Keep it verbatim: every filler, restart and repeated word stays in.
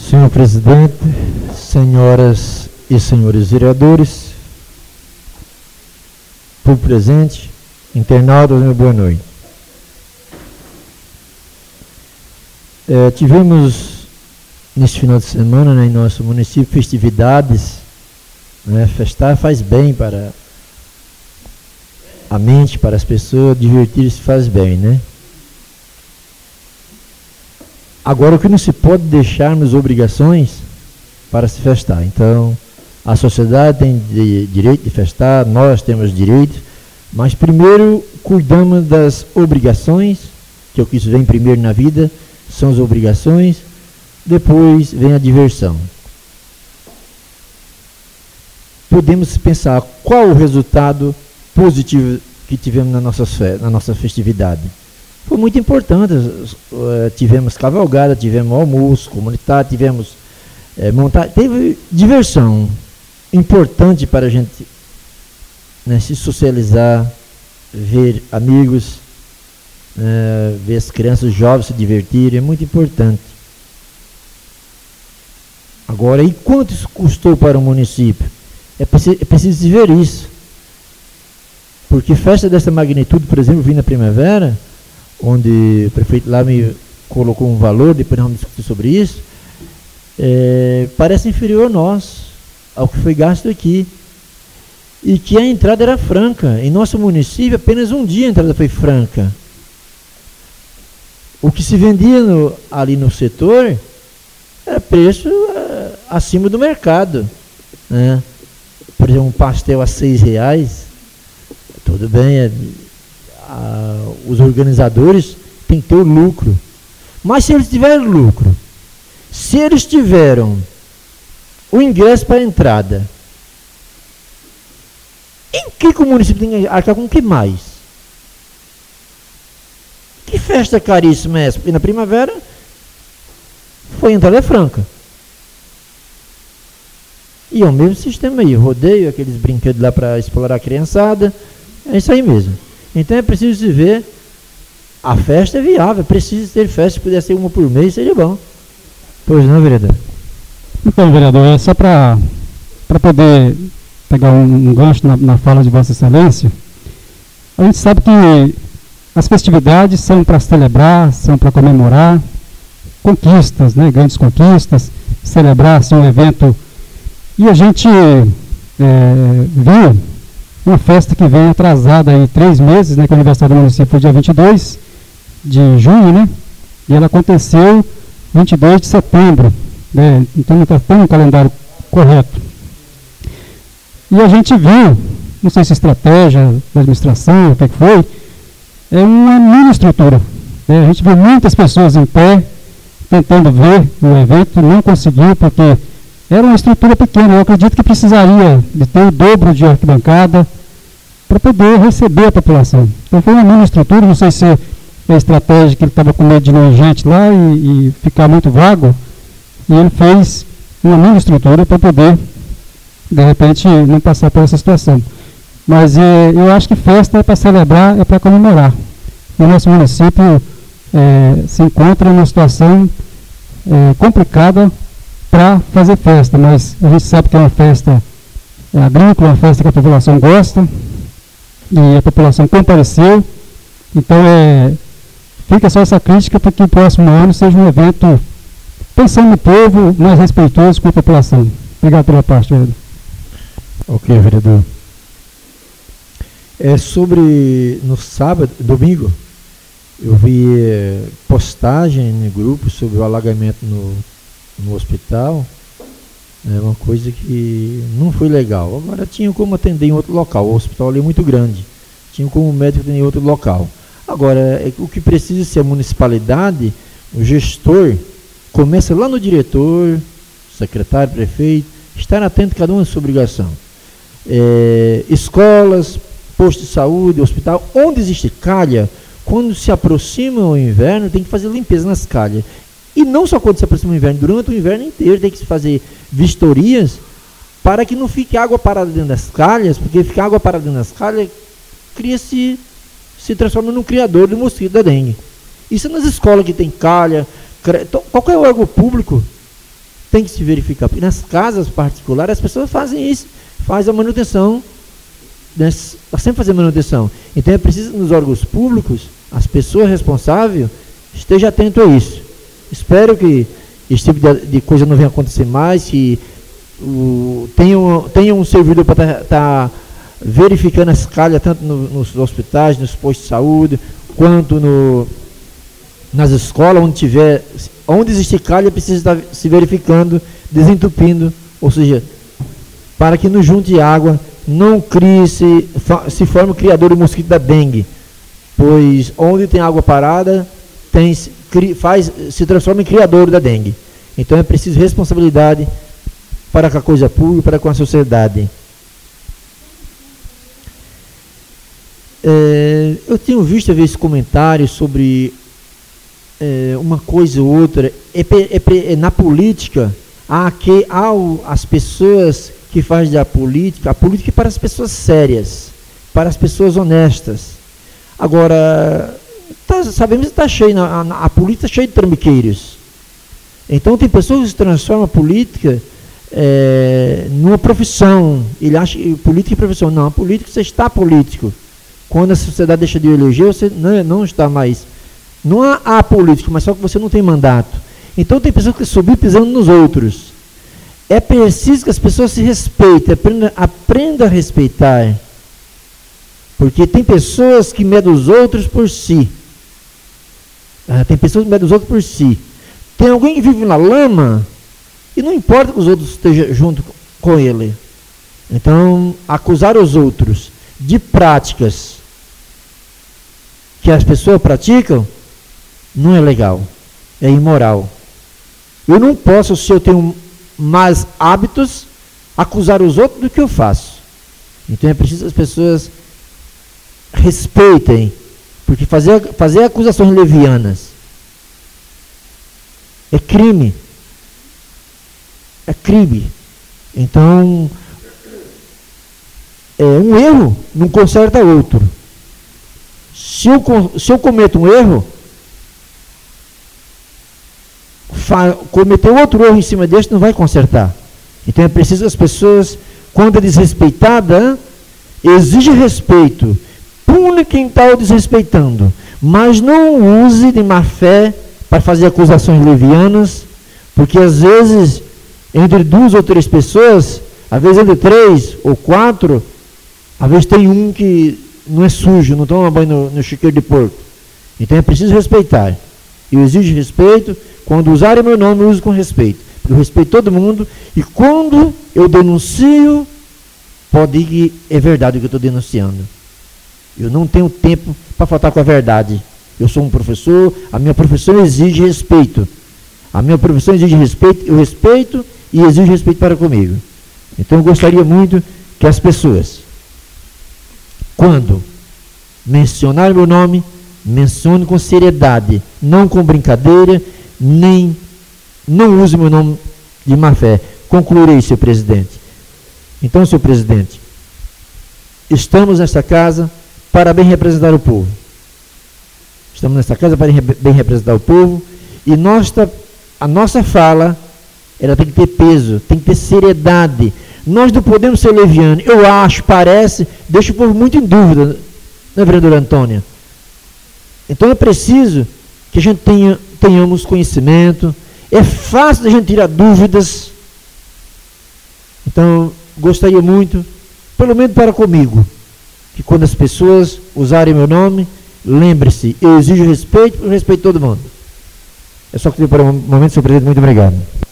Senhor presidente, senhoras e senhores vereadores, público presente, internautas, meu boa noite. É, tivemos nesse final de semana, né, em nosso município, festividades, né, festar faz bem para a mente, para as pessoas, divertir-se faz bem, né? Agora, o que não se pode deixarmos obrigações para se festar. Então, a sociedade tem de, direito de festar, nós temos direito, mas primeiro cuidamos das obrigações, que é o que isso vem primeiro na vida, são as obrigações, depois vem a diversão. Podemos pensar qual o resultado positivo que tivemos na nossa, na nossa festividade. Foi muito importante, uh, tivemos cavalgada, tivemos almoço comunitário, tivemos uh, montar, teve diversão importante para a gente, né, se socializar, ver amigos, uh, ver as crianças, os jovens se divertirem, é muito importante. Agora, e quanto isso custou para o município? É preciso, é preciso ver isso, porque festa dessa magnitude, por exemplo, vindo na primavera, onde o prefeito lá me colocou um valor, depois nós vamos discutir sobre isso, é, parece inferior a nós, ao que foi gasto aqui. E que a entrada era franca. Em nosso município, apenas um dia a entrada foi franca. O que se vendia no, ali no setor era preço é, acima do mercado, né? Por exemplo, um pastel a seis reais, tudo bem, é, Ah, os organizadores têm que ter o lucro. Mas se eles tiverem lucro, se eles tiveram o ingresso para a entrada, em que, que o município tem que arcar com o que mais? Que festa caríssima é essa? Porque na primavera foi entrada franca. E é o mesmo sistema aí, rodeio, aqueles brinquedos lá para explorar a criançada, é isso aí mesmo. Então é preciso se ver, a festa é viável, precisa ter festa, se puder ser uma por mês, seria bom. Pois não, vereador? Então, vereador, é só para poder pegar um, um gancho na, na fala de Vossa Excelência. A gente sabe que as festividades são para celebrar, são para comemorar conquistas, né, grandes conquistas, celebrar assim, um evento. E a gente é, viu uma festa que vem atrasada em três meses, né, que o aniversário do município foi dia vinte e dois de junho, né, e ela aconteceu vinte e dois de setembro, né, então não está tendo um calendário correto. E a gente viu, não sei se estratégia da administração, o que foi, é uma mini estrutura, né, a gente viu muitas pessoas em pé, tentando ver o evento, não conseguiu, porque era uma estrutura pequena. Eu acredito que precisaria de ter o dobro de arquibancada para poder receber a população. Então foi uma mini estrutura, não sei se é a estratégia que ele estava com medo de não ir gente lá e, e ficar muito vago, e ele fez uma mini estrutura para poder, de repente, não passar por essa situação. Mas é, eu acho que festa é para celebrar, é para comemorar. O nosso município é, se encontra em uma situação é, complicada para fazer festa, mas a gente sabe que é uma festa é, agrícola, uma festa que a população gosta, e a população compareceu, então é, fica só essa crítica para que o próximo ano seja um evento pensando no povo, mais respeitoso com a população. Obrigado pela parte, vereador. Ok, vereador. É sobre, no sábado, domingo, eu vi eh, postagem no grupo sobre o alagamento no no hospital, é uma coisa que não foi legal. Agora tinha como atender em outro local, o hospital ali é muito grande, tinha como médico atender em outro local. Agora, é, o que precisa ser a municipalidade, o gestor, começa lá no diretor, secretário, prefeito, estar atento a cada uma da sua obrigação. É, escolas, posto de saúde, hospital, onde existe calha, quando se aproxima o inverno, tem que fazer limpeza nas calhas. E não só quando se aproxima o inverno, durante o inverno inteiro tem que se fazer vistorias para que não fique água parada dentro das calhas, porque ficar água parada dentro das calhas cria-se, se transforma num criador do mosquito da dengue. Isso é nas escolas que tem calha, qualquer órgão público tem que se verificar. Porque nas casas particulares as pessoas fazem isso, fazem a manutenção, né, está sempre fazendo manutenção. Então é preciso nos órgãos públicos, as pessoas responsáveis estejam atentas a isso. Espero que esse tipo de, de coisa não venha acontecer mais, que o, tenha, um, tenha um servidor para estar tá, tá verificando as calhas, tanto no, nos hospitais, nos postos de saúde, quanto no, nas escolas, onde tiver, onde existe calha, precisa estar se verificando, desentupindo, ou seja, para que não junte água, não crie, se, se forme o criador do mosquito da dengue, pois onde tem água parada, tem, faz, se transforma em criador da dengue. Então é preciso responsabilidade para com a coisa pública, para com a sociedade. É, eu tenho visto, às vezes, comentários sobre é, uma coisa ou outra. É, é, é, na política, há que, há o, as pessoas que fazem da política, a política é para as pessoas sérias, para as pessoas honestas. Agora, tá, sabemos que está cheio, a, a, a política está cheia de trambiqueiros. Então, tem pessoas que se transformam a política é, numa profissão. Ele acha que política é profissão. Não, a política, você está político. Quando a sociedade deixa de eleger, você não, não está mais. Não há, há político, mas só que você não tem mandato. Então, tem pessoas que subir pisando nos outros. É preciso que as pessoas se respeitem, aprendam aprenda a respeitar. Porque tem pessoas que medem os outros por si. Ah, tem pessoas que medem os outros por si. Tem alguém que vive na lama e não importa que os outros estejam junto com ele. Então, acusar os outros de práticas que as pessoas praticam não é legal, é imoral. Eu não posso, se eu tenho mais hábitos, acusar os outros do que eu faço. Então é preciso que as pessoas respeitem, porque fazer, fazer acusações levianas é crime. É crime. Então, é, um erro não conserta outro. Se eu, se eu cometo um erro, fa, cometer outro erro em cima deste não vai consertar. Então é preciso que as pessoas, quando é desrespeitada, exige respeito. Pune quem está o desrespeitando, mas não use de má fé para fazer acusações levianas, porque às vezes, entre duas ou três pessoas, às vezes entre três ou quatro, às vezes tem um que não é sujo, não toma banho no, no chiqueiro de porco. Então é preciso respeitar. Eu exijo respeito. Quando usarem meu nome, eu uso com respeito. Eu respeito todo mundo. E quando eu denuncio, pode ir que é verdade o que eu estou denunciando. Eu não tenho tempo para faltar com a verdade. Eu sou um professor, a minha profissão exige respeito. A minha profissão exige respeito, eu respeito e exijo respeito para comigo. Então eu gostaria muito que as pessoas, quando mencionar meu nome, mencione com seriedade, não com brincadeira, nem não use meu nome de má fé. Concluirei, senhor presidente. Então, senhor presidente, estamos nesta casa para bem representar o povo. Estamos nesta casa para bem representar o povo e nossa, a nossa fala, ela tem que ter peso, tem que ter seriedade. Nós não podemos ser levianos. Eu acho, parece, deixa o povo muito em dúvida, né, vereadora Antônia? Então é preciso que a gente tenha, tenhamos conhecimento. É fácil a gente tirar dúvidas. Então, gostaria muito, pelo menos para comigo, que quando as pessoas usarem meu nome, lembre-se, eu exijo respeito, eu respeito todo mundo. É só que por um momento, senhor presidente, muito obrigado.